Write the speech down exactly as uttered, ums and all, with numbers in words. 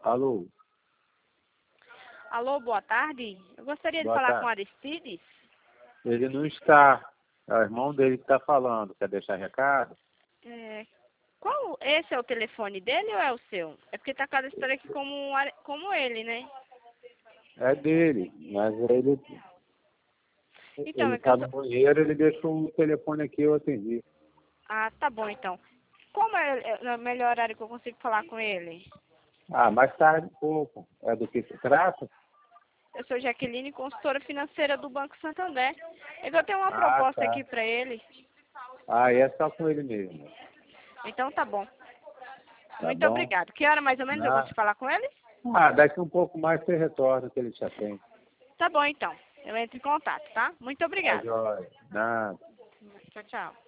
Alô? Alô, boa tarde. Eu gostaria Boa de falar tarde. com Aristides. Ele não está. É o irmão dele que está falando. Quer deixar recado? É, qual, esse é o telefone dele ou é o seu? É porque tá cada história aqui como, um Ari- como ele, né? É dele, mas ele Então, ele é que eu está no sou... banheiro, ele deixou o telefone aqui, eu atendi. Ah, tá bom, então. Como é é o melhor horário que eu consigo falar com ele? Ah, mais tarde um pouco. É do que se trata? Eu sou Jaqueline, consultora financeira do Banco Santander. É que eu tenho uma Ah, proposta tá. aqui para ele. Ah, é só com ele mesmo. Então, tá bom. Tá Muito bom? obrigado. Que hora mais ou menos eu Ah, consigo falar com ele? ah, daqui um pouco mais você retorna que ele já tem. Tá bom, então. Eu entro em contato, tá? Muito Tá obrigada. jóia. Nada. Tchau, tchau.